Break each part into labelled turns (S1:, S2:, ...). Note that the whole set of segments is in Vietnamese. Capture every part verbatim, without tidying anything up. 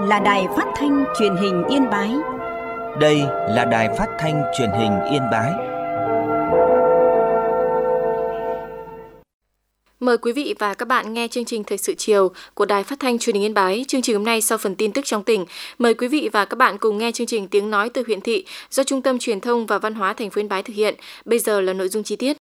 S1: là Đài Phát thanh Truyền hình Yên Bái.
S2: Đây là Đài Phát thanh Truyền hình Yên Bái.
S3: Mời quý vị và các bạn nghe chương trình Thời sự chiều của Đài Phát thanh Truyền hình Yên Bái. Chương trình hôm nay sau phần tin tức trong tỉnh, mời quý vị và các bạn cùng nghe chương trình Tiếng nói từ huyện thị do Trung tâm Truyền thông và Văn hóa thành phố Yên Bái thực hiện. Bây giờ là nội dung chi tiết.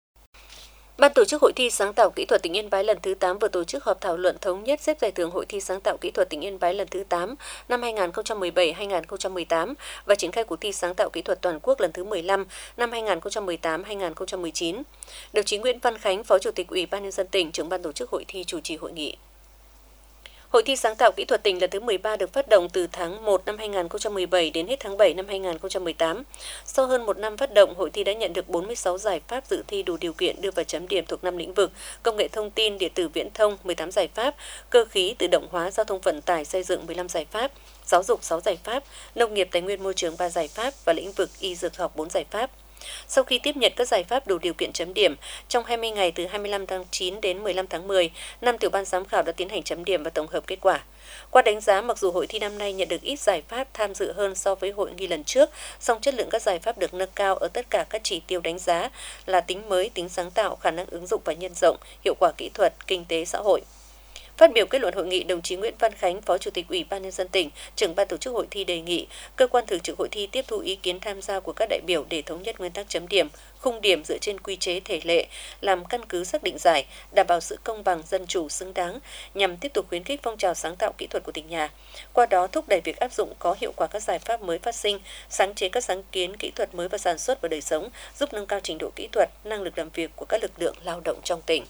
S4: Ban tổ chức Hội thi sáng tạo kỹ thuật tỉnh Yên Bái lần thứ tám vừa tổ chức họp thảo luận thống nhất xếp giải thưởng Hội thi sáng tạo kỹ thuật tỉnh Yên Bái lần thứ tám năm hai nghìn không trăm mười bảy đến hai nghìn không trăm mười tám và triển khai cuộc thi sáng tạo kỹ thuật toàn quốc lần thứ mười lăm năm hai nghìn không trăm mười tám đến hai nghìn không trăm mười chín. Đồng chí Nguyễn Văn Khánh, Phó Chủ tịch Ủy ban Nhân dân tỉnh, trưởng ban tổ chức hội thi chủ trì hội nghị. Hội thi sáng tạo kỹ thuật tỉnh lần thứ mười ba được phát động từ tháng một năm hai nghìn không trăm mười bảy đến hết tháng bảy năm hai nghìn không trăm mười tám. Sau hơn một năm phát động, hội thi đã nhận được bốn mươi sáu giải pháp dự thi đủ điều kiện đưa vào chấm điểm thuộc năm lĩnh vực: công nghệ thông tin, điện tử viễn thông mười tám giải pháp, cơ khí tự động hóa, giao thông vận tải, xây dựng mười lăm giải pháp, giáo dục sáu giải pháp, nông nghiệp tài nguyên môi trường ba giải pháp và lĩnh vực y dược học bốn giải pháp. Sau khi tiếp nhận các giải pháp đủ điều kiện chấm điểm, trong hai mươi ngày từ hai mươi lăm tháng chín đến mười lăm tháng mười, năm tiểu ban giám khảo đã tiến hành chấm điểm và tổng hợp kết quả. Qua đánh giá, mặc dù hội thi năm nay nhận được ít giải pháp tham dự hơn so với hội nghị lần trước, song chất lượng các giải pháp được nâng cao ở tất cả các chỉ tiêu đánh giá là tính mới, tính sáng tạo, khả năng ứng dụng và nhân rộng, hiệu quả kỹ thuật, kinh tế xã hội. Phát biểu kết luận hội nghị, đồng chí Nguyễn Văn Khánh, Phó Chủ tịch Ủy ban Nhân dân tỉnh, trưởng ban tổ chức hội thi đề nghị cơ quan thường trực hội thi tiếp thu ý kiến tham gia của các đại biểu để thống nhất nguyên tắc chấm điểm, khung điểm dựa trên quy chế thể lệ, làm căn cứ xác định giải, đảm bảo sự công bằng, dân chủ, xứng đáng, nhằm tiếp tục khuyến khích phong trào sáng tạo kỹ thuật của tỉnh nhà. Qua đó thúc đẩy việc áp dụng có hiệu quả các giải pháp mới phát sinh, sáng chế các sáng kiến kỹ thuật mới vào sản xuất và đời sống, giúp nâng cao trình độ kỹ thuật, năng lực làm việc của các lực lượng lao động trong tỉnh.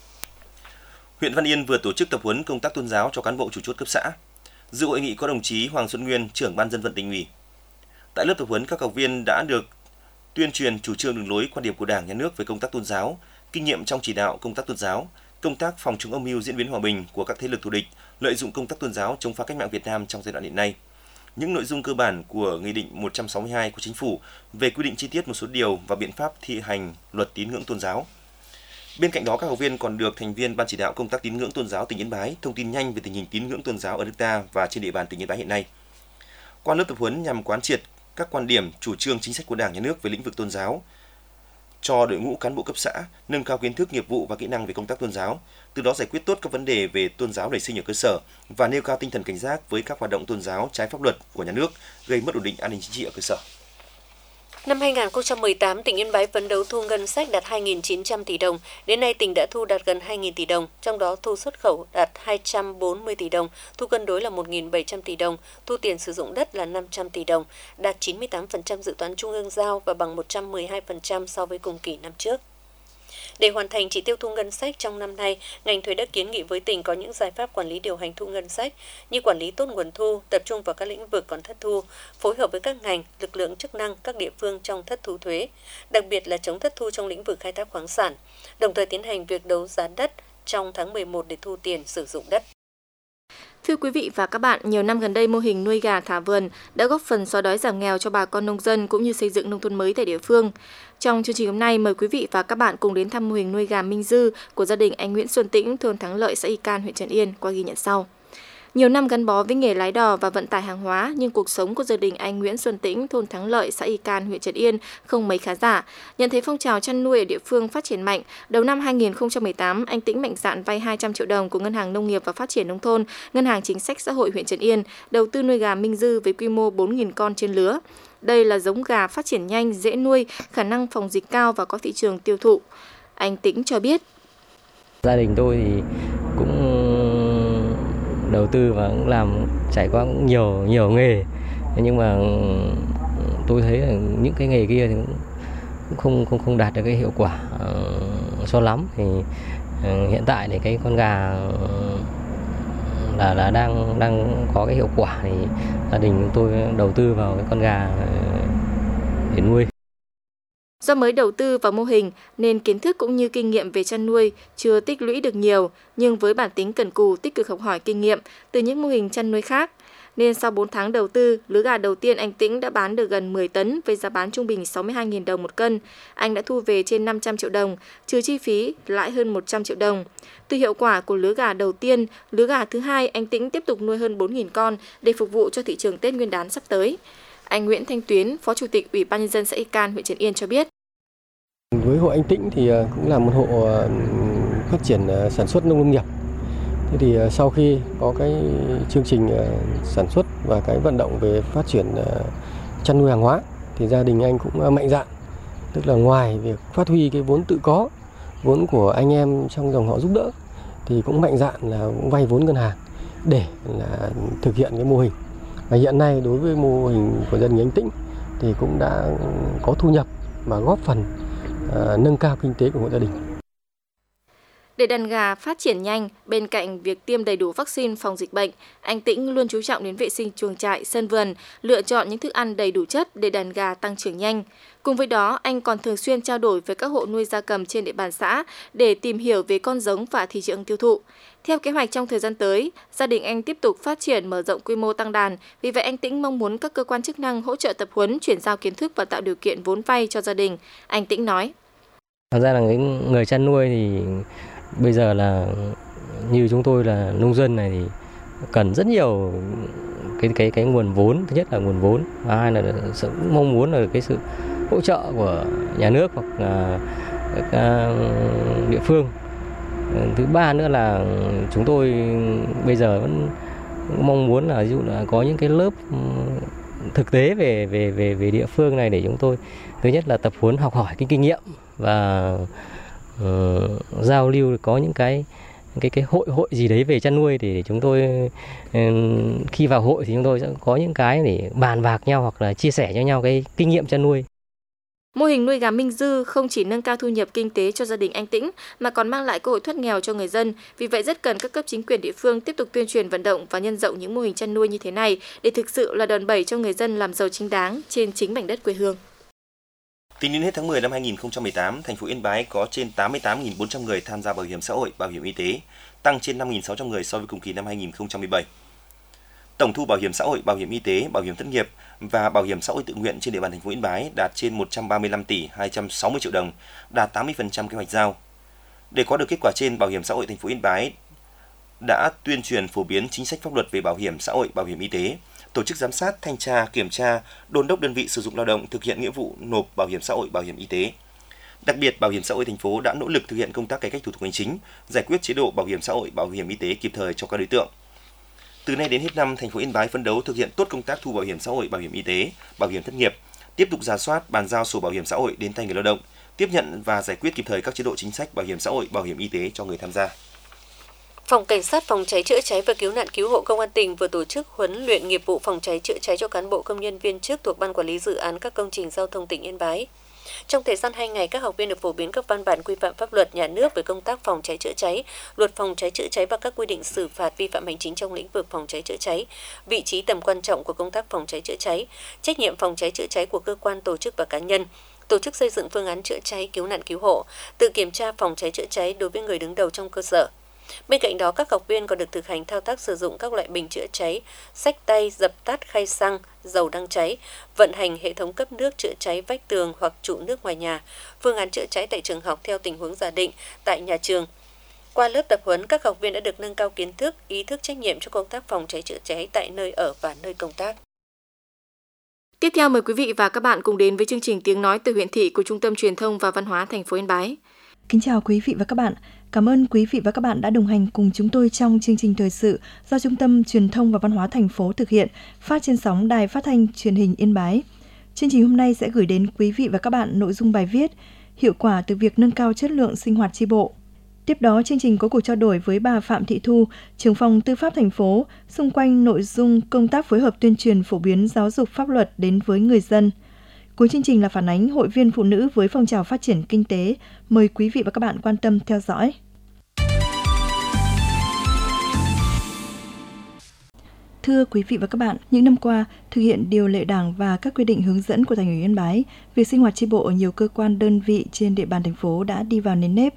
S5: Huyện Văn Yên vừa tổ chức tập huấn công tác tôn giáo cho cán bộ chủ chốt cấp xã. Dự hội nghị có đồng chí Hoàng Xuân Nguyên, trưởng ban dân vận tỉnh ủy. Tại lớp tập huấn, các học viên đã được tuyên truyền chủ trương đường lối quan điểm của Đảng, Nhà nước về công tác tôn giáo, kinh nghiệm trong chỉ đạo công tác tôn giáo, công tác phòng chống âm mưu diễn biến hòa bình của các thế lực thù địch, lợi dụng công tác tôn giáo chống phá cách mạng Việt Nam trong giai đoạn hiện nay. Những nội dung cơ bản của Nghị định một trăm sáu mươi hai của Chính phủ về quy định chi tiết một số điều và biện pháp thi hành luật tín ngưỡng tôn giáo. Bên cạnh đó, các học viên còn được thành viên Ban chỉ đạo công tác tín ngưỡng tôn giáo tỉnh Yên Bái thông tin nhanh về tình hình tín ngưỡng tôn giáo ở nước ta và trên địa bàn tỉnh Yên Bái hiện nay. Qua lớp tập huấn nhằm quán triệt các quan điểm, chủ trương, chính sách của Đảng, Nhà nước về lĩnh vực tôn giáo cho đội ngũ cán bộ cấp xã, nâng cao kiến thức, nghiệp vụ và kỹ năng về công tác tôn giáo, từ đó giải quyết tốt các vấn đề về tôn giáo nảy sinh ở cơ sở và nêu cao tinh thần cảnh giác với các hoạt động tôn giáo trái pháp luật của nhà nước gây mất ổn định an ninh chính trị ở cơ sở.
S4: Năm hai nghìn không trăm mười tám, tỉnh Yên Bái phấn đấu thu ngân sách đạt hai nghìn chín trăm tỷ đồng. Đến nay, tỉnh đã thu đạt gần hai nghìn tỷ đồng, trong đó thu xuất khẩu đạt hai trăm bốn mươi tỷ đồng, thu cân đối là một nghìn bảy trăm tỷ đồng, thu tiền sử dụng đất là năm trăm tỷ đồng, đạt chín mươi tám phần trăm dự toán trung ương giao và bằng một trăm mười hai phần trăm so với cùng kỳ năm trước. Để hoàn thành chỉ tiêu thu ngân sách trong năm nay, ngành thuế đã kiến nghị với tỉnh có những giải pháp quản lý điều hành thu ngân sách như quản lý tốt nguồn thu, tập trung vào các lĩnh vực còn thất thu, phối hợp với các ngành, lực lượng chức năng các địa phương trong thất thu thuế, đặc biệt là chống thất thu trong lĩnh vực khai thác khoáng sản, đồng thời tiến hành việc đấu giá đất trong tháng mười một để thu tiền sử dụng đất.
S3: Thưa quý vị và các bạn, nhiều năm gần đây mô hình nuôi gà thả vườn đã góp phần xóa đói giảm nghèo cho bà con nông dân cũng như xây dựng nông thôn mới tại địa phương. Trong chương trình hôm nay, mời quý vị và các bạn cùng đến thăm mô hình nuôi gà Minh Dư của gia đình anh Nguyễn Xuân Tĩnh, thôn Thắng Lợi, xã Y Can, huyện Trấn Yên qua ghi nhận sau. Nhiều năm gắn bó với nghề lái đò và vận tải hàng hóa, nhưng cuộc sống của gia đình anh Nguyễn Xuân Tĩnh, thôn Thắng Lợi, xã Y Can, huyện Trấn Yên không mấy khá giả. Nhận thấy phong trào chăn nuôi ở địa phương phát triển mạnh, đầu năm hai nghìn không trăm mười tám, anh Tĩnh mạnh dạn vay hai trăm triệu đồng của Ngân hàng Nông nghiệp và Phát triển Nông thôn, Ngân hàng Chính sách Xã hội huyện Trấn Yên, đầu tư nuôi gà Minh Dư với quy mô bốn nghìn con trên lứa. Đây là giống gà phát triển nhanh, dễ nuôi, khả năng phòng dịch cao và có thị trường tiêu thụ. Anh Tĩnh cho biết.
S6: Gia đình tôi thì cũng đầu tư và cũng làm trải qua cũng nhiều nhiều nghề, nhưng mà tôi thấy là những cái nghề kia thì cũng không không không đạt được cái hiệu quả uh, cho lắm. Thì uh, hiện tại thì cái con gà là là đang đang có cái hiệu quả, thì gia đình tôi đầu tư vào cái con gà để nuôi.
S3: Do mới đầu tư vào mô hình nên kiến thức cũng như kinh nghiệm về chăn nuôi chưa tích lũy được nhiều, nhưng với bản tính cần cù, tích cực học hỏi kinh nghiệm từ những mô hình chăn nuôi khác, nên sau bốn tháng đầu tư, lứa gà đầu tiên anh Tĩnh đã bán được gần mười tấn với giá bán trung bình sáu mươi hai nghìn đồng một cân. Anh đã thu về trên năm trăm triệu đồng, trừ chi phí, lãi hơn một trăm triệu đồng. Từ hiệu quả của lứa gà đầu tiên, lứa gà thứ hai anh Tĩnh tiếp tục nuôi hơn bốn nghìn con để phục vụ cho thị trường Tết Nguyên đán sắp tới. Anh Nguyễn Thanh Tuyến, Phó Chủ tịch Ủy ban Nhân dân xã Y Can, huyện Trấn Yên cho biết.
S7: Với hộ anh Tĩnh thì cũng là một hộ phát triển sản xuất nông nghiệp. Thế thì sau khi có cái chương trình sản xuất và cái vận động về phát triển chăn nuôi hàng hóa thì gia đình anh cũng mạnh dạn, tức là ngoài việc phát huy cái vốn tự có, vốn của anh em trong dòng họ giúp đỡ thì cũng mạnh dạn là cũng vay vốn ngân hàng để là thực hiện cái mô hình. Và hiện nay đối với mô hình của gia đình anh Tĩnh thì cũng đã có thu nhập mà góp phần uh, nâng cao kinh tế của hộ gia đình.
S3: Để đàn gà phát triển nhanh, bên cạnh việc tiêm đầy đủ vaccine phòng dịch bệnh, anh Tĩnh luôn chú trọng đến vệ sinh chuồng trại, sân vườn, lựa chọn những thức ăn đầy đủ chất để đàn gà tăng trưởng nhanh. Cùng với đó, anh còn thường xuyên trao đổi với các hộ nuôi gia cầm trên địa bàn xã để tìm hiểu về con giống và thị trường tiêu thụ. Theo kế hoạch trong thời gian tới, gia đình anh tiếp tục phát triển mở rộng quy mô tăng đàn. Vì vậy, anh Tĩnh mong muốn các cơ quan chức năng hỗ trợ tập huấn, chuyển giao kiến thức và tạo điều kiện vốn vay cho gia đình. Anh Tĩnh nói.
S6: Thật ra là người chăn nuôi thì bây giờ là như chúng tôi là nông dân này thì cần rất nhiều cái cái cái nguồn vốn. Thứ nhất là nguồn vốn, và hai là sự mong muốn là cái sự hỗ trợ của nhà nước hoặc là các địa phương. Thứ ba nữa là chúng tôi bây giờ vẫn mong muốn là ví dụ là có những cái lớp thực tế về về về về địa phương này để chúng tôi thứ nhất là tập huấn học hỏi cái kinh nghiệm và uh, giao lưu, có những cái cái cái hội hội gì đấy về chăn nuôi thì để chúng tôi uh, khi vào hội thì chúng tôi sẽ có những cái để bàn bạc nhau hoặc là chia sẻ cho nhau cái kinh nghiệm chăn nuôi.
S3: Mô hình nuôi gà Minh Dư không chỉ nâng cao thu nhập kinh tế cho gia đình anh Tĩnh mà còn mang lại cơ hội thoát nghèo cho người dân. Vì vậy rất cần các cấp chính quyền địa phương tiếp tục tuyên truyền vận động và nhân rộng những mô hình chăn nuôi như thế này để thực sự là đòn bẩy cho người dân làm giàu chính đáng trên chính mảnh đất quê hương.
S5: Tính đến hết tháng mười năm hai nghìn không trăm mười tám, thành phố Yên Bái có trên tám mươi tám nghìn bốn trăm người tham gia bảo hiểm xã hội, bảo hiểm y tế, tăng trên năm nghìn sáu trăm người so với cùng kỳ năm hai nghìn không trăm mười bảy. Tổng thu bảo hiểm xã hội, bảo hiểm y tế, bảo hiểm thất nghiệp và bảo hiểm xã hội tự nguyện trên địa bàn thành phố Yên Bái đạt trên một trăm ba mươi lăm tỷ hai trăm sáu mươi triệu đồng, đạt tám mươi phần trăm kế hoạch giao. Để có được kết quả trên, Bảo hiểm xã hội thành phố Yên Bái đã tuyên truyền phổ biến chính sách pháp luật về bảo hiểm xã hội, bảo hiểm y tế, tổ chức giám sát, thanh tra, kiểm tra, đôn đốc đơn vị sử dụng lao động thực hiện nghĩa vụ nộp bảo hiểm xã hội, bảo hiểm y tế. Đặc biệt, Bảo hiểm xã hội thành phố đã nỗ lực thực hiện công tác cải cách thủ tục hành chính, giải quyết chế độ bảo hiểm xã hội, bảo hiểm y tế kịp thời cho các đối tượng. Từ nay đến hết năm, thành phố Yên Bái phấn đấu thực hiện tốt công tác thu bảo hiểm xã hội, bảo hiểm y tế, bảo hiểm thất nghiệp, tiếp tục rà soát, bàn giao sổ bảo hiểm xã hội đến tay người lao động, tiếp nhận và giải quyết kịp thời các chế độ chính sách bảo hiểm xã hội, bảo hiểm y tế cho người tham gia.
S4: Phòng Cảnh sát Phòng cháy chữa cháy và Cứu nạn Cứu hộ Công an tỉnh vừa tổ chức huấn luyện nghiệp vụ phòng cháy chữa cháy cho cán bộ công nhân viên chức thuộc Ban Quản lý Dự án các công trình giao thông tỉnh Yên Bái. Trong thời gian hai ngày, các học viên được phổ biến các văn bản quy phạm pháp luật nhà nước về công tác phòng cháy chữa cháy, luật phòng cháy chữa cháy và các quy định xử phạt vi phạm hành chính trong lĩnh vực phòng cháy chữa cháy, vị trí tầm quan trọng của công tác phòng cháy chữa cháy, trách nhiệm phòng cháy chữa cháy của cơ quan, tổ chức và cá nhân, tổ chức xây dựng phương án chữa cháy, cứu nạn cứu hộ, tự kiểm tra phòng cháy chữa cháy đối với người đứng đầu trong cơ sở. Bên cạnh đó, các học viên còn được thực hành thao tác sử dụng các loại bình chữa cháy, xách tay, dập tắt khay xăng, dầu đang cháy, vận hành hệ thống cấp nước chữa cháy vách tường hoặc trụ nước ngoài nhà, phương án chữa cháy tại trường học theo tình huống giả định tại nhà trường. Qua lớp tập huấn, các học viên đã được nâng cao kiến thức, ý thức trách nhiệm cho công tác phòng cháy chữa cháy tại nơi ở và nơi công tác.
S3: Tiếp theo mời quý vị và các bạn cùng đến với chương trình Tiếng nói từ huyện thị của Trung tâm Truyền thông và Văn hóa thành phố Yên Bái.
S8: Kính chào quý vị và các bạn. Cảm ơn quý vị và các bạn đã đồng hành cùng chúng tôi trong chương trình thời sự do Trung tâm Truyền thông và Văn hóa thành phố thực hiện, phát trên sóng Đài Phát thanh Truyền hình Yên Bái. Chương trình hôm nay sẽ gửi đến quý vị và các bạn nội dung bài viết hiệu quả từ việc nâng cao chất lượng sinh hoạt chi bộ. Tiếp đó, chương trình có cuộc trao đổi với bà Phạm Thị Thu, trưởng phòng tư pháp thành phố, xung quanh nội dung công tác phối hợp tuyên truyền phổ biến giáo dục pháp luật đến với người dân. Cuối chương trình là phản ánh hội viên phụ nữ với phong trào phát triển kinh tế. Mời quý vị và các bạn quan tâm theo dõi. Thưa quý vị và các bạn, những năm qua, thực hiện điều lệ Đảng và các quy định hướng dẫn của Thành ủy Yên Bái, việc sinh hoạt chi bộ ở nhiều cơ quan đơn vị trên địa bàn thành phố đã đi vào nền nếp.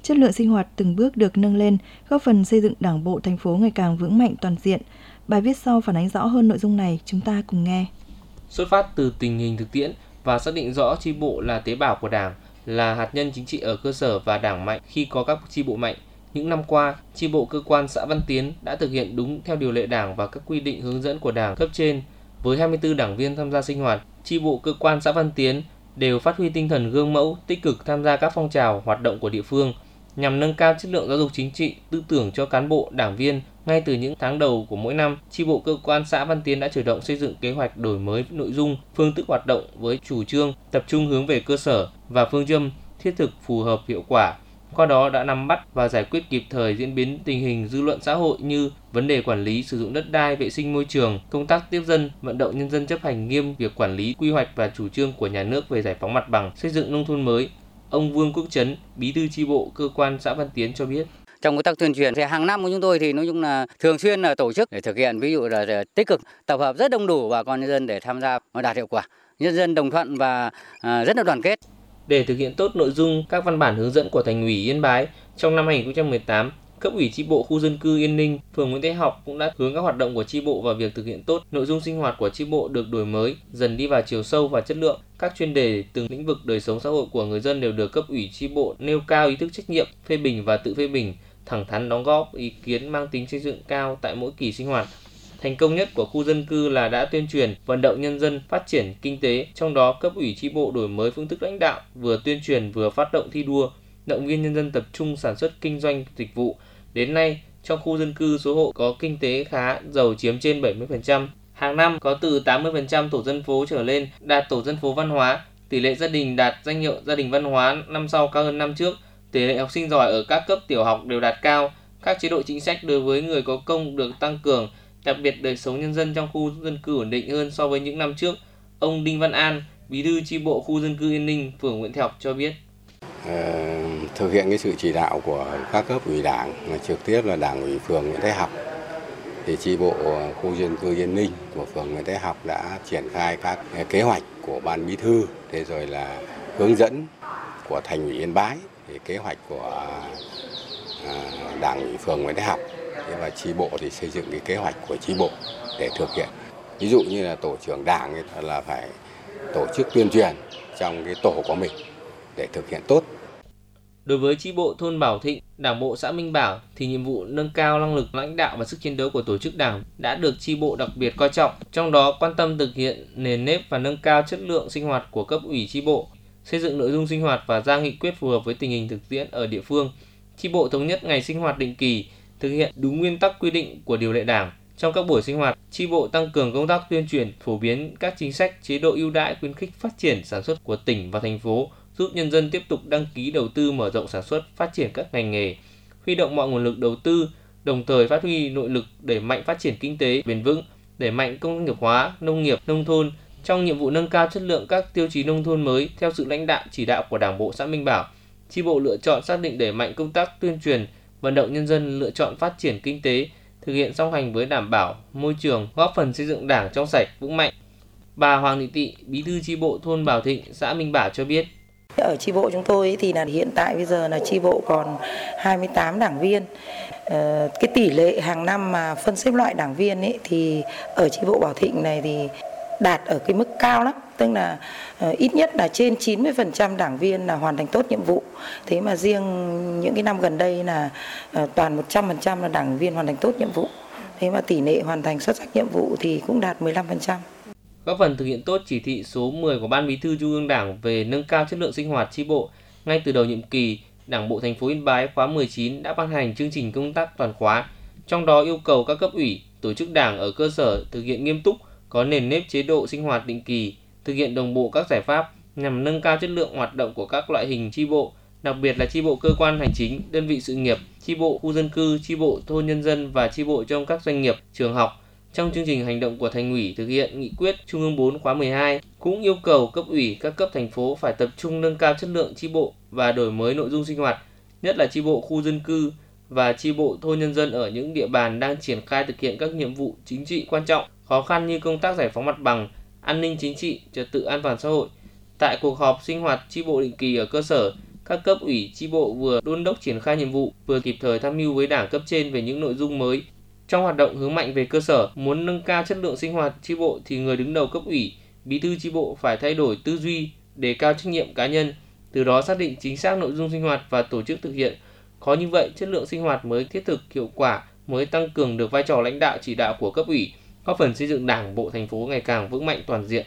S8: chất lượng sinh hoạt từng bước được nâng lên, góp phần xây dựng Đảng bộ thành phố ngày càng vững mạnh toàn diện. Bài viết sau phản ánh rõ hơn nội dung này, chúng ta cùng nghe.
S9: Xuất phát từ tình hình thực tiễn và xác định rõ chi bộ là tế bào của Đảng, là hạt nhân chính trị ở cơ sở và Đảng mạnh khi có các chi bộ mạnh. Những năm qua, chi bộ cơ quan xã Văn Tiến đã thực hiện đúng theo điều lệ Đảng và các quy định hướng dẫn của Đảng cấp trên. Với hai mươi tư đảng viên tham gia sinh hoạt, chi bộ cơ quan xã Văn Tiến đều phát huy tinh thần gương mẫu, tích cực tham gia các phong trào hoạt động của địa phương nhằm nâng cao chất lượng giáo dục chính trị, tư tưởng cho cán bộ, đảng viên. Ngay từ những tháng đầu của mỗi năm, chi bộ cơ quan xã Văn Tiến đã chủ động xây dựng kế hoạch đổi mới nội dung, phương thức hoạt động với chủ trương tập trung hướng về cơ sở và phương châm thiết thực, phù hợp, hiệu quả. Qua đó đã nắm bắt và giải quyết kịp thời diễn biến tình hình dư luận xã hội như vấn đề quản lý sử dụng đất đai, vệ sinh môi trường, công tác tiếp dân, vận động nhân dân chấp hành nghiêm việc quản lý, quy hoạch và chủ trương của nhà nước về giải phóng mặt bằng, xây dựng nông thôn mới. Ông Vương Quốc Trấn, Bí thư chi bộ cơ quan xã Văn Tiến cho biết.
S10: Trong công tác tuyên truyền thì hàng năm của chúng tôi thì nói chung là thường xuyên là tổ chức để thực hiện, ví dụ là tích cực tập hợp rất đông đủ bà con nhân dân để tham gia và đạt hiệu quả. Nhân dân đồng thuận và à, rất là đoàn kết.
S9: Để thực hiện tốt nội dung các văn bản hướng dẫn của Thành ủy Yên Bái, trong năm hai nghìn không trăm mười tám, cấp ủy chi bộ khu dân cư Yên Ninh, phường Nguyễn Thái Học cũng đã hướng các hoạt động của chi bộ vào việc thực hiện tốt nội dung sinh hoạt của chi bộ được đổi mới, dần đi vào chiều sâu và chất lượng. Các chuyên đề từng lĩnh vực đời sống xã hội của người dân đều được cấp ủy chi bộ nêu cao ý thức trách nhiệm, phê bình và tự phê bình, thẳng thắn đóng góp ý kiến mang tính xây dựng cao tại mỗi kỳ sinh hoạt. Thành công nhất của khu dân cư là đã tuyên truyền, vận động nhân dân phát triển kinh tế, trong đó cấp ủy chi bộ đổi mới phương thức lãnh đạo, vừa tuyên truyền vừa phát động thi đua, động viên nhân dân tập trung sản xuất kinh doanh dịch vụ. Đến nay, trong khu dân cư số hộ có kinh tế khá giàu chiếm trên bảy mươi phần trăm. Hàng năm có từ tám mươi phần trăm tổ dân phố trở lên đạt tổ dân phố văn hóa, tỷ lệ gia đình đạt danh hiệu gia đình văn hóa năm sau cao hơn năm trước, tỷ lệ học sinh giỏi ở các cấp tiểu học đều đạt cao, các chế độ chính sách đối với người có công được tăng cường, đặc biệt đời sống nhân dân trong khu dân cư ổn định hơn so với những năm trước. Ông Đinh Văn An, Bí thư chi bộ khu dân cư Yên Ninh, phường Nguyễn Thái Học cho biết.
S11: Ờ, thực hiện cái sự chỉ đạo của các cấp ủy đảng, mà trực tiếp là Đảng ủy phường Nguyễn Thái Học, thì chi bộ khu dân cư Yên Ninh của phường Nguyễn Thái Học đã triển khai các kế hoạch của ban bí thư, thế rồi là hướng dẫn của Thành ủy Yên Bái, thì kế hoạch của Đảng ủy phường Nguyễn Thái Học. Và chi bộ thì xây dựng cái kế hoạch của chi bộ để thực hiện. Ví dụ như là tổ trưởng đảng ấy là phải tổ chức tuyên truyền trong cái tổ của mình để thực hiện tốt.
S9: Đối với chi bộ thôn Bảo Thịnh, Đảng bộ xã Minh Bảo thì nhiệm vụ nâng cao năng lực lãnh đạo và sức chiến đấu của tổ chức đảng đã được chi bộ đặc biệt coi trọng, trong đó quan tâm thực hiện nền nếp và nâng cao chất lượng sinh hoạt của cấp ủy chi bộ, xây dựng nội dung sinh hoạt và ra nghị quyết phù hợp với tình hình thực tiễn ở địa phương. Chi bộ thống nhất ngày sinh hoạt định kỳ, thực hiện đúng nguyên tắc quy định của điều lệ Đảng. Trong các buổi sinh hoạt, chi bộ tăng cường công tác tuyên truyền, phổ biến các chính sách, chế độ ưu đãi khuyến khích phát triển sản xuất của tỉnh và thành phố, giúp nhân dân tiếp tục đăng ký đầu tư mở rộng sản xuất, phát triển các ngành nghề, huy động mọi nguồn lực đầu tư, đồng thời phát huy nội lực đẩy mạnh phát triển kinh tế bền vững, đẩy mạnh công nghiệp hóa, nông nghiệp, nông thôn. Trong nhiệm vụ nâng cao chất lượng các tiêu chí nông thôn mới theo sự lãnh đạo chỉ đạo của Đảng bộ xã Minh Bảo, chi bộ lựa chọn xác định đẩy mạnh công tác tuyên truyền, vận động nhân dân lựa chọn phát triển kinh tế, thực hiện song hành với đảm bảo môi trường, góp phần xây dựng Đảng trong sạch, vững mạnh. Bà Hoàng Thị Tị, Bí thư chi bộ thôn Bảo Thịnh, xã Minh Bảo cho biết.
S12: Ở chi bộ chúng tôi thì là hiện tại bây giờ là chi bộ còn hai mươi tám đảng viên. Ờ, cái tỷ lệ hàng năm mà phân xếp loại đảng viên ấy thì ở chi bộ Bảo Thịnh này thì đạt ở cái mức cao lắm, tức là uh, ít nhất là trên chín mươi phần trăm đảng viên là hoàn thành tốt nhiệm vụ. Thế mà riêng những cái năm gần đây là uh, toàn một trăm phần trăm là đảng viên hoàn thành tốt nhiệm vụ. Thế mà tỷ lệ hoàn thành xuất sắc nhiệm vụ thì cũng đạt mười lăm phần trăm.
S9: Góp phần thực hiện tốt chỉ thị số mười của Ban Bí thư Trung ương Đảng về nâng cao chất lượng sinh hoạt chi bộ, ngay từ đầu nhiệm kỳ, Đảng bộ thành phố Yên Bái khóa mười chín đã ban hành chương trình công tác toàn khóa, trong đó yêu cầu các cấp ủy, tổ chức đảng ở cơ sở thực hiện nghiêm túc, có nền nếp chế độ sinh hoạt định kỳ, thực hiện đồng bộ các giải pháp nhằm nâng cao chất lượng hoạt động của các loại hình chi bộ, đặc biệt là chi bộ cơ quan hành chính, đơn vị sự nghiệp, chi bộ khu dân cư, chi bộ thôn nhân dân và chi bộ trong các doanh nghiệp, trường học. Trong chương trình hành động của Thành ủy thực hiện nghị quyết Trung ương bốn khóa mười hai cũng yêu cầu cấp ủy các cấp thành phố phải tập trung nâng cao chất lượng chi bộ và đổi mới nội dung sinh hoạt, nhất là chi bộ khu dân cư và chi bộ thôn nhân dân ở những địa bàn đang triển khai thực hiện các nhiệm vụ chính trị quan trọng, khó khăn như công tác giải phóng mặt bằng, an ninh chính trị, trật tự an toàn xã hội. Tại cuộc họp sinh hoạt chi bộ định kỳ ở cơ sở, các cấp ủy chi bộ vừa đôn đốc triển khai nhiệm vụ, vừa kịp thời tham mưu với Đảng cấp trên về những nội dung mới. Trong hoạt động hướng mạnh về cơ sở, muốn nâng cao chất lượng sinh hoạt chi bộ thì người đứng đầu cấp ủy, bí thư chi bộ phải thay đổi tư duy, đề cao trách nhiệm cá nhân, từ đó xác định chính xác nội dung sinh hoạt và tổ chức thực hiện. Có như vậy, chất lượng sinh hoạt mới thiết thực, hiệu quả, mới tăng cường được vai trò lãnh đạo chỉ đạo của cấp ủy, góp phần xây dựng Đảng bộ thành phố ngày càng vững mạnh toàn diện.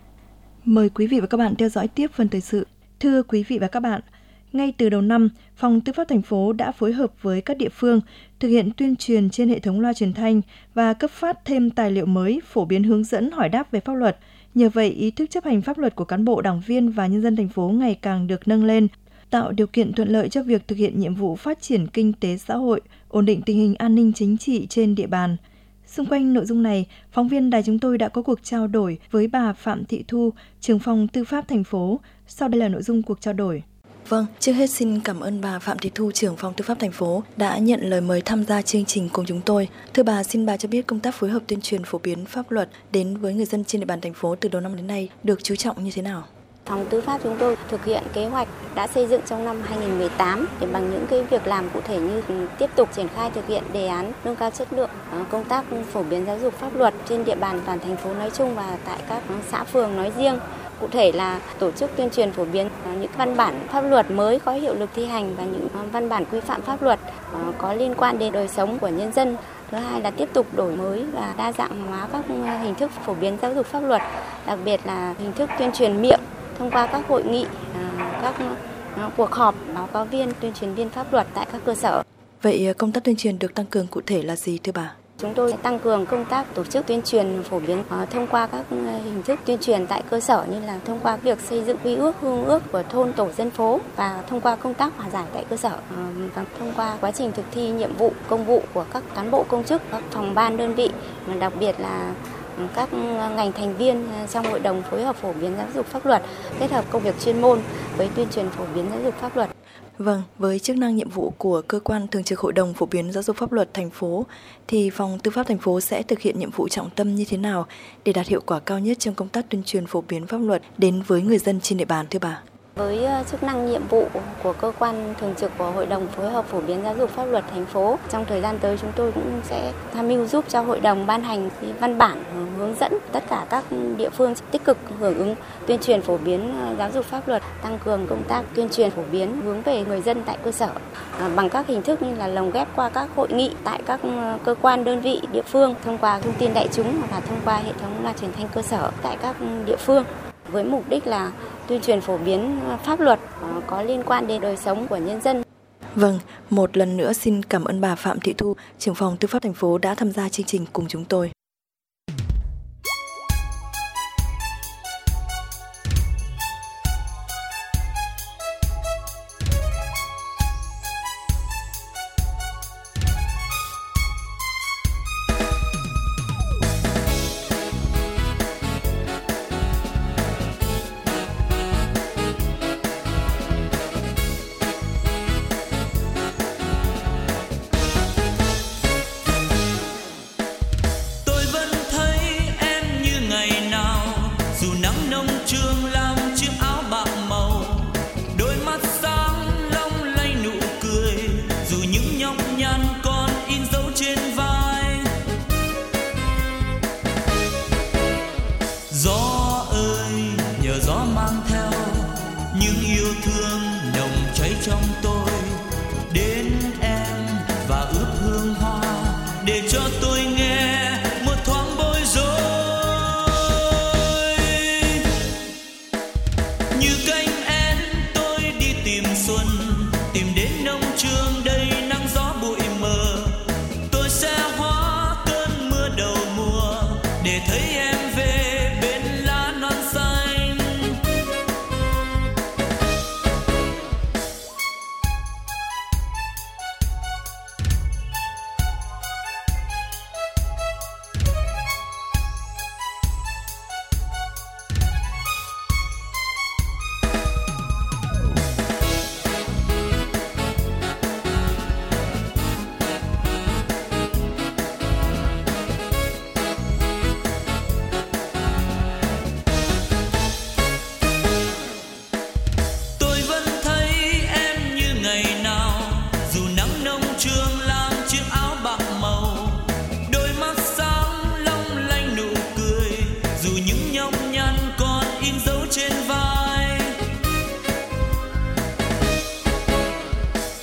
S8: Mời quý vị và các bạn theo dõi tiếp phần thời sự. Thưa quý vị và các bạn, ngay từ đầu năm, Phòng Tư pháp thành phố đã phối hợp với các địa phương thực hiện tuyên truyền trên hệ thống loa truyền thanh và cấp phát thêm tài liệu mới phổ biến hướng dẫn hỏi đáp về pháp luật. Nhờ vậy, ý thức chấp hành pháp luật của cán bộ, đảng viên và nhân dân thành phố ngày càng được nâng lên, tạo điều kiện thuận lợi cho việc thực hiện nhiệm vụ phát triển kinh tế xã hội, ổn định tình hình an ninh chính trị trên địa bàn. Xung quanh nội dung này, phóng viên đài chúng tôi đã có cuộc trao đổi với bà Phạm Thị Thu, trưởng phòng Tư pháp thành phố. Sau đây là nội dung cuộc trao đổi. Vâng, trước hết xin cảm ơn bà Phạm Thị Thu, trưởng phòng Tư pháp thành phố đã nhận lời mời tham gia chương trình cùng chúng tôi. Thưa bà, xin bà cho biết công tác phối hợp tuyên truyền phổ biến pháp luật đến với người dân trên địa bàn thành phố từ đầu năm đến nay được chú trọng như thế nào?
S13: Phòng Tư pháp chúng tôi thực hiện kế hoạch đã xây dựng trong năm hai không một tám để bằng những cái việc làm cụ thể như tiếp tục triển khai thực hiện đề án nâng cao chất lượng công tác phổ biến giáo dục pháp luật trên địa bàn toàn thành phố nói chung và tại các xã phường nói riêng. Cụ thể là tổ chức tuyên truyền phổ biến những văn bản pháp luật mới có hiệu lực thi hành và những văn bản quy phạm pháp luật có liên quan đến đời sống của nhân dân. Thứ hai là tiếp tục đổi mới và đa dạng hóa các hình thức phổ biến giáo dục pháp luật, đặc biệt là hình thức tuyên truyền miệng thông qua các hội nghị, các cuộc họp báo cáo viên, tuyên truyền viên pháp luật tại các cơ sở.
S8: Vậy công tác tuyên truyền được tăng cường cụ thể là gì thưa bà?
S13: Chúng tôi tăng cường công tác tổ chức tuyên truyền phổ biến uh, thông qua các hình thức tuyên truyền tại cơ sở như là thông qua việc xây dựng quy ước, hương ước của thôn, tổ, dân phố và thông qua công tác hòa giải tại cơ sở uh, và thông qua quá trình thực thi nhiệm vụ, công vụ của các cán bộ công chức, các phòng ban đơn vị, mà đặc biệt là các ngành thành viên trong hội đồng phối hợp phổ biến giáo dục pháp luật, kết hợp công việc chuyên môn với tuyên truyền phổ biến giáo dục pháp luật.
S8: Vâng, với chức năng nhiệm vụ của cơ quan thường trực Hội đồng phổ biến giáo dục pháp luật thành phố thì Phòng Tư pháp thành phố sẽ thực hiện nhiệm vụ trọng tâm như thế nào để đạt hiệu quả cao nhất trong công tác tuyên truyền phổ biến pháp luật đến với người dân trên địa bàn thưa bà?
S13: Với chức năng nhiệm vụ của cơ quan thường trực của Hội đồng phối hợp phổ biến giáo dục pháp luật thành phố, trong thời gian tới chúng tôi cũng sẽ tham mưu giúp cho hội đồng ban hành văn bản hướng dẫn tất cả các địa phương tích cực hưởng ứng tuyên truyền phổ biến giáo dục pháp luật, tăng cường công tác tuyên truyền phổ biến hướng về người dân tại cơ sở bằng các hình thức như là lồng ghép qua các hội nghị tại các cơ quan đơn vị địa phương, thông qua thông tin đại chúng và thông qua hệ thống loa truyền thanh cơ sở tại các địa phương, với mục đích là tuyên truyền phổ biến pháp luật có liên quan đến đời sống của nhân dân.
S8: Vâng, một lần nữa xin cảm ơn bà Phạm Thị Thu, trưởng phòng Tư pháp thành phố đã tham gia chương trình cùng chúng tôi.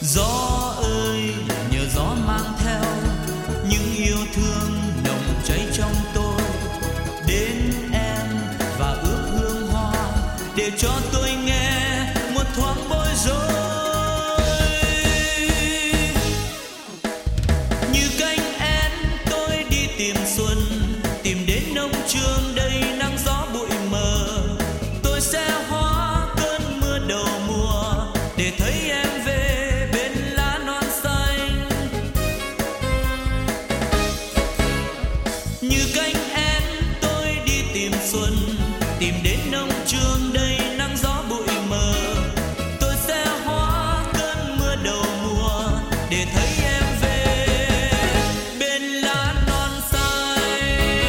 S14: Gió ơi nhờ gió mang theo những yêu thương nồng cháy trong tôi, đến em và ước hương hoa để cho tôi nghe một thoáng bối rối. Như cánh én tôi đi tìm xuân, tìm đến nông trường đầy nắng gió bụi mờ, tôi sẽ hóa cơn mưa đầu mùa để thấy em về bên lá non xanh. Như cánh én tôi đi tìm xuân, tìm đến nông trường đầy nắng gió bụi mờ, tôi sẽ hóa cơn mưa đầu mùa để thấy em về bên lá non xanh.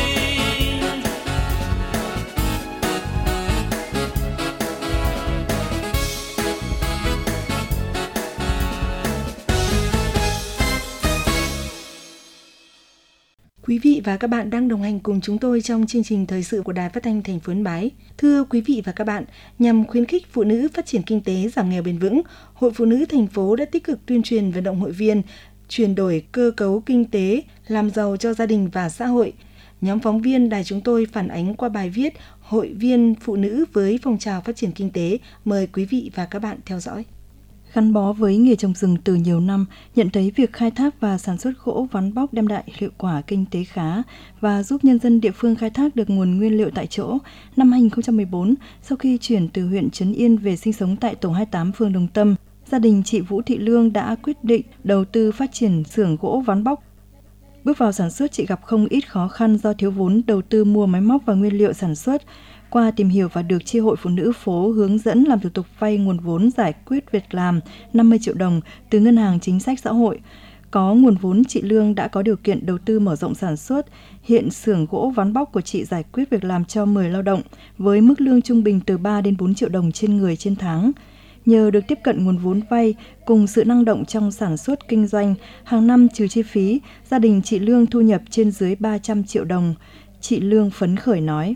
S8: Quý vị và các bạn đang đồng hành cùng chúng tôi trong chương trình thời sự của Đài Phát thanh Thành phố Yên Bái. Thưa quý vị và các bạn, nhằm khuyến khích phụ nữ phát triển kinh tế, giảm nghèo bền vững, Hội Phụ nữ thành phố đã tích cực tuyên truyền vận động hội viên chuyển đổi cơ cấu kinh tế, làm giàu cho gia đình và xã hội. Nhóm phóng viên đài chúng tôi phản ánh qua bài viết Hội viên phụ nữ với phong trào phát triển kinh tế. Mời quý vị và các bạn theo dõi. Gắn bó với nghề trồng rừng từ nhiều năm, nhận thấy việc khai thác và sản xuất gỗ ván bóc đem lại hiệu quả kinh tế khá và giúp nhân dân địa phương khai thác được nguồn nguyên liệu tại chỗ. Năm hai không một bốn, sau khi chuyển từ huyện Trấn Yên về sinh sống tại tổ hai mươi tám phường Đồng Tâm, gia đình chị Vũ Thị Lương đã quyết định đầu tư phát triển xưởng gỗ ván bóc. Bước vào sản xuất, chị gặp không ít khó khăn do thiếu vốn đầu tư mua máy móc và nguyên liệu sản xuất. Qua tìm hiểu và được chi hội phụ nữ phố hướng dẫn làm thủ tục vay nguồn vốn giải quyết việc làm năm mươi triệu đồng từ Ngân hàng Chính sách Xã hội. Có nguồn vốn, chị Lương đã có điều kiện đầu tư mở rộng sản xuất. Hiện xưởng gỗ ván bóc của chị giải quyết việc làm cho mười lao động với mức lương trung bình từ ba đến bốn triệu đồng trên người trên tháng. Nhờ được tiếp cận nguồn vốn vay cùng sự năng động trong sản xuất kinh doanh, hàng năm trừ chi phí, gia đình chị Lương thu nhập trên dưới ba trăm triệu đồng. Chị Lương phấn khởi nói: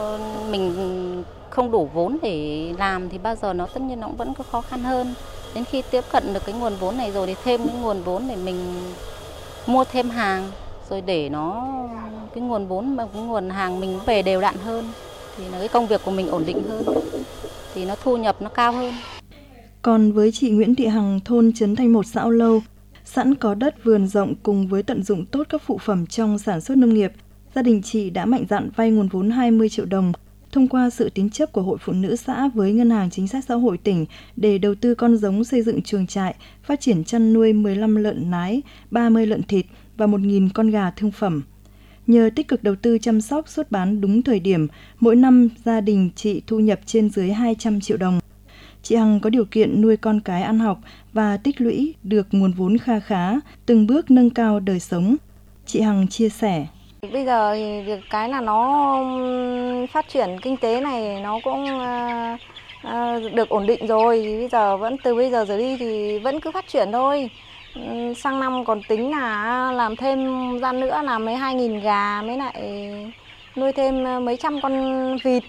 S15: Mình không đủ vốn để làm thì bao giờ nó tất nhiên nó cũng vẫn có khó khăn hơn. Đến khi tiếp cận được cái nguồn vốn này rồi thì thêm cái nguồn vốn để mình mua thêm hàng, rồi để nó cái nguồn vốn và cái nguồn hàng mình về đều đặn hơn thì là cái công việc của mình ổn định hơn, thì nó thu nhập nó cao hơn.
S8: Còn với chị Nguyễn Thị Hằng, thôn Trấn Thanh một, xã Âu Lâu, sẵn có đất vườn rộng cùng với tận dụng tốt các phụ phẩm trong sản xuất nông nghiệp, gia đình chị đã mạnh dạn vay nguồn vốn hai mươi triệu đồng thông qua sự tín chấp của Hội Phụ nữ xã với Ngân hàng Chính sách Xã hội tỉnh để đầu tư con giống, xây dựng chuồng trại, phát triển chăn nuôi mười lăm lợn nái, ba mươi lợn thịt và một nghìn con gà thương phẩm. Nhờ tích cực đầu tư chăm sóc, xuất bán đúng thời điểm, mỗi năm gia đình chị thu nhập trên dưới hai trăm triệu đồng. Chị Hằng có điều kiện nuôi con cái ăn học và tích lũy được nguồn vốn kha khá, từng bước nâng cao đời sống. Chị Hằng chia sẻ:
S16: Bây giờ thì việc cái là nó phát triển kinh tế này nó cũng uh, uh, được ổn định rồi, thì bây giờ vẫn từ bây giờ trở đi thì vẫn cứ phát triển thôi. Um, sang năm còn tính là làm thêm gian nữa là mấy hai nghìn gà, mấy lại nuôi thêm mấy trăm con vịt.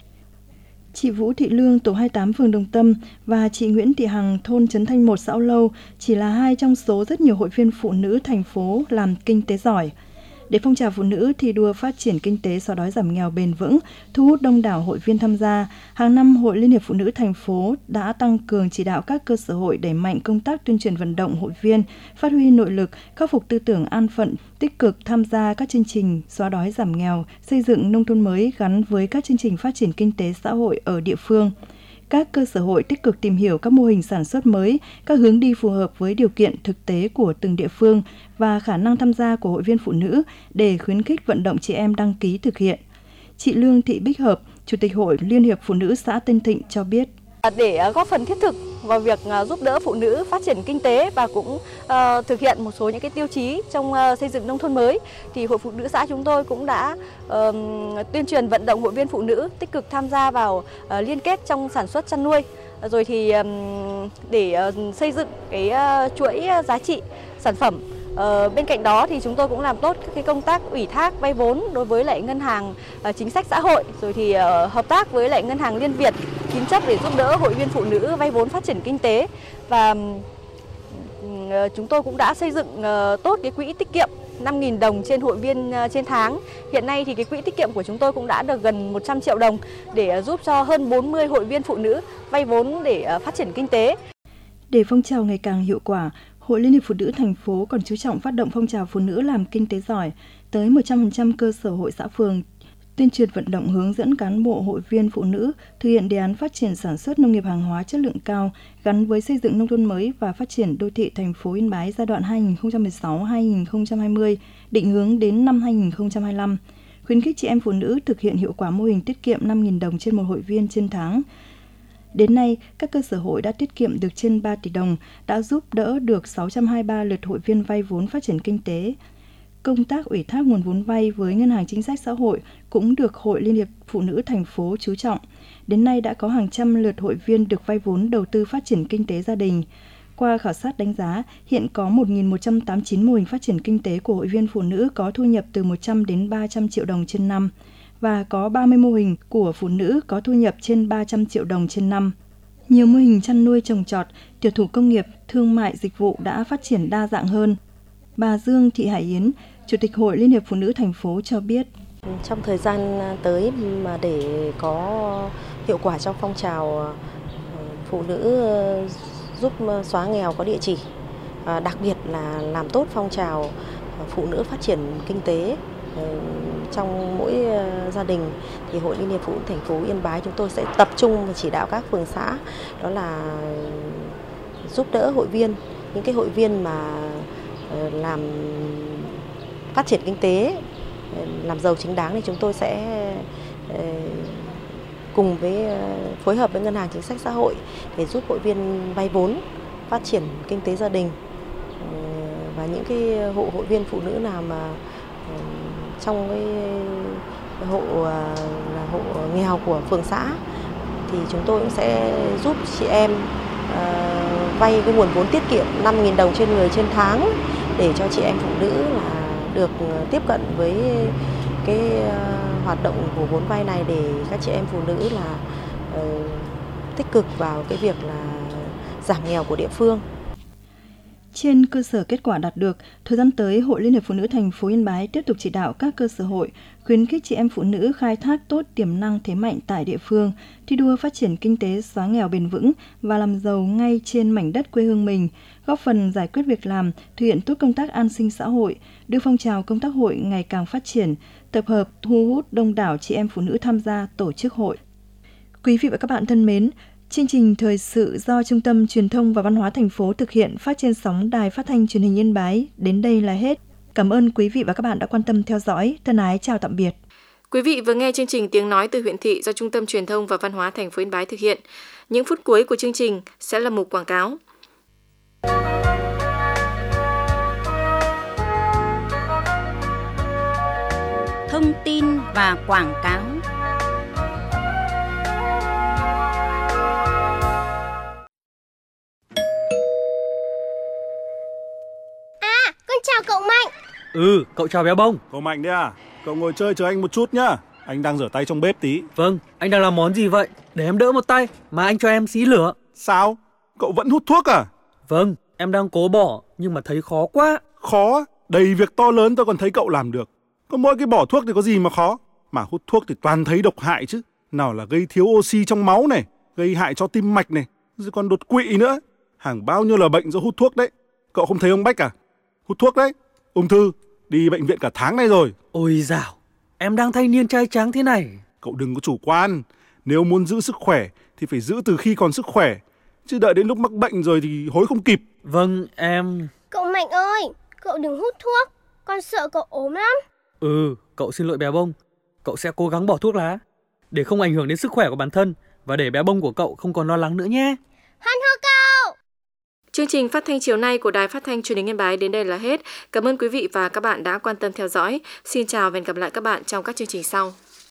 S8: Chị Vũ Thị Lương, tổ hai mươi tám phường Đồng Tâm và chị Nguyễn Thị Hằng, thôn Trấn Thanh một, xã Âu Lâu chỉ là hai trong số rất nhiều hội viên phụ nữ thành phố làm kinh tế giỏi. Để phong trào phụ nữ thi đua phát triển kinh tế xóa đói giảm nghèo bền vững, thu hút đông đảo hội viên tham gia, hàng năm Hội Liên hiệp Phụ nữ thành phố đã tăng cường chỉ đạo các cơ sở hội đẩy mạnh công tác tuyên truyền vận động hội viên, phát huy nội lực, khắc phục tư tưởng an phận, tích cực tham gia các chương trình xóa đói giảm nghèo, xây dựng nông thôn mới gắn với các chương trình phát triển kinh tế xã hội ở địa phương. Các cơ sở hội tích cực tìm hiểu các mô hình sản xuất mới, các hướng đi phù hợp với điều kiện thực tế của từng địa phương và khả năng tham gia của hội viên phụ nữ để khuyến khích vận động chị em đăng ký thực hiện. Chị Lương Thị Bích Hợp, Chủ tịch Hội Liên hiệp Phụ nữ xã Tân Thịnh cho biết:
S16: Để góp phần thiết thực vào việc giúp đỡ phụ nữ phát triển kinh tế và cũng uh, thực hiện một số những cái tiêu chí trong uh, xây dựng nông thôn mới, thì Hội Phụ nữ xã chúng tôi cũng đã uh, tuyên truyền vận động hội viên phụ nữ tích cực tham gia vào uh, liên kết trong sản xuất chăn nuôi, rồi thì um, để uh, xây dựng cái uh, chuỗi giá trị sản phẩm. Ờ, bên cạnh đó thì chúng tôi cũng làm tốt các cái công tác ủy thác vay vốn đối với lại Ngân hàng uh, Chính sách Xã hội, rồi thì uh, hợp tác với lại Ngân hàng Liên Việt tín chấp để giúp đỡ hội viên phụ nữ vay vốn phát triển kinh tế. Và chúng tôi cũng đã xây dựng tốt cái quỹ tiết kiệm năm nghìn đồng trên hội viên trên tháng. Hiện nay thì cái quỹ tiết kiệm của chúng tôi cũng đã được gần một trăm triệu đồng để giúp cho hơn bốn mươi hội viên phụ nữ vay vốn để phát triển kinh tế.
S8: Để phong trào ngày càng hiệu quả, Hội Liên hiệp Phụ nữ thành phố còn chú trọng phát động phong trào phụ nữ làm kinh tế giỏi tới một trăm phần trăm cơ sở hội xã phường, tuyên truyền vận động hướng dẫn cán bộ hội viên phụ nữ thực hiện đề án phát triển sản xuất nông nghiệp hàng hóa chất lượng cao gắn với xây dựng nông thôn mới và phát triển đô thị thành phố Yên Bái giai đoạn hai nghìn không trăm mười sáu đến hai nghìn không trăm hai mươi, định hướng đến năm hai nghìn không trăm hai mươi lăm, khuyến khích chị em phụ nữ thực hiện hiệu quả mô hình tiết kiệm năm nghìn đồng trên một hội viên trên tháng. Đến nay, các cơ sở hội đã tiết kiệm được trên ba tỷ đồng, đã giúp đỡ được sáu trăm hai mươi ba lượt hội viên vay vốn phát triển kinh tế. Công tác ủy thác nguồn vốn vay với Ngân hàng Chính sách Xã hội cũng được Hội Liên hiệp Phụ nữ thành phố chú trọng. Đến nay đã có hàng trăm lượt hội viên được vay vốn đầu tư phát triển kinh tế gia đình. Qua khảo sát đánh giá, hiện có một nghìn một trăm tám mươi chín mô hình phát triển kinh tế của hội viên phụ nữ có thu nhập từ một trăm đến ba trăm triệu đồng trên năm và có ba mươi mô hình của phụ nữ có thu nhập trên ba trăm triệu đồng trên năm. Nhiều mô hình chăn nuôi trồng trọt, tiểu thủ công nghiệp, thương mại dịch vụ đã phát triển đa dạng hơn. Bà Dương Thị Hải Yến, Chủ tịch Hội Liên hiệp Phụ nữ thành phố cho biết.
S17: Trong thời gian tới mà để có hiệu quả trong phong trào phụ nữ giúp xóa nghèo có địa chỉ, đặc biệt là làm tốt phong trào phụ nữ phát triển kinh tế trong mỗi gia đình, thì Hội Liên hiệp Phụ nữ thành phố Yên Bái chúng tôi sẽ tập trung và chỉ đạo các phường xã, đó là giúp đỡ hội viên, những cái hội viên mà làm phát triển kinh tế, làm giàu chính đáng thì chúng tôi sẽ cùng với phối hợp với Ngân hàng Chính sách Xã hội để giúp hội viên vay vốn phát triển kinh tế gia đình. Và những cái hộ hội viên phụ nữ nào mà trong cái hộ là hộ nghèo của phường xã thì chúng tôi cũng sẽ giúp chị em uh, vay cái nguồn vốn tiết kiệm năm nghìn đồng trên người trên tháng để cho chị em phụ nữ là được tiếp cận với cái uh, hoạt động của vốn vay này, để các chị em phụ nữ là uh, tích cực vào cái việc là giảm nghèo của địa phương.
S8: Trên cơ sở kết quả đạt được, thời gian tới, Hội Liên hiệp Phụ nữ thành phố Yên Bái tiếp tục chỉ đạo các cơ sở hội khuyến khích chị em phụ nữ khai thác tốt tiềm năng thế mạnh tại địa phương, thi đua phát triển kinh tế xóa nghèo bền vững và làm giàu ngay trên mảnh đất quê hương mình, góp phần giải quyết việc làm, thực hiện tốt công tác an sinh xã hội, đưa phong trào công tác hội ngày càng phát triển, tập hợp thu hút đông đảo chị em phụ nữ tham gia tổ chức hội. Quý vị và các bạn thân mến, chương trình thời sự do Trung tâm Truyền thông và Văn hóa thành phố thực hiện phát trên sóng Đài Phát thanh Truyền hình Yên Bái đến đây là hết. Cảm ơn quý vị và các bạn đã quan tâm theo dõi. Thân ái chào tạm biệt.
S3: Quý vị vừa nghe chương trình Tiếng nói từ huyện thị do Trung tâm Truyền thông và Văn hóa thành phố Yên Bái thực hiện. Những phút cuối của chương trình sẽ là mục quảng cáo.
S1: Thông tin và quảng cáo.
S18: Chào cậu Mạnh.
S19: Ừ, cậu chào Béo Bông.
S20: Cậu Mạnh đấy à? Cậu ngồi chơi chờ anh một chút nhá. Anh đang rửa tay trong bếp tí.
S19: Vâng, anh đang làm món gì vậy? Để em đỡ một tay, mà anh cho em xí lửa.
S20: Sao? Cậu vẫn hút thuốc à?
S19: Vâng, em đang cố bỏ, nhưng mà thấy khó quá.
S20: Khó? Đầy việc to lớn tôi còn thấy cậu làm được. Có mỗi cái bỏ thuốc thì có gì mà khó. Mà hút thuốc thì toàn thấy độc hại chứ. Nào là gây thiếu oxy trong máu này, gây hại cho tim mạch này, rồi còn đột quỵ nữa. Hàng bao nhiêu là bệnh do hút thuốc đấy. Cậu không thấy ông Bách à? Hút thuốc đấy, ung thư, đi bệnh viện cả tháng nay rồi.
S19: Ôi dào, em đang thanh niên trai tráng thế này.
S20: Cậu đừng có chủ quan. Nếu muốn giữ sức khỏe thì phải giữ từ khi còn sức khỏe, chứ đợi đến lúc mắc bệnh rồi thì hối không kịp.
S19: Vâng, em...
S18: Cậu Mạnh ơi, cậu đừng hút thuốc, con sợ cậu ốm lắm.
S19: Ừ, cậu xin lỗi Béo Bông. Cậu sẽ cố gắng bỏ thuốc lá, để không ảnh hưởng đến sức khỏe của bản thân, và để Béo Bông của cậu không còn lo lắng nữa nhé.
S18: Hân hô cậu!
S3: Chương trình phát thanh chiều nay của Đài Phát thanh Truyền hình Yên Bái đến đây là hết. Cảm ơn quý vị và các bạn đã quan tâm theo dõi. Xin chào và hẹn gặp lại các bạn trong các chương trình sau.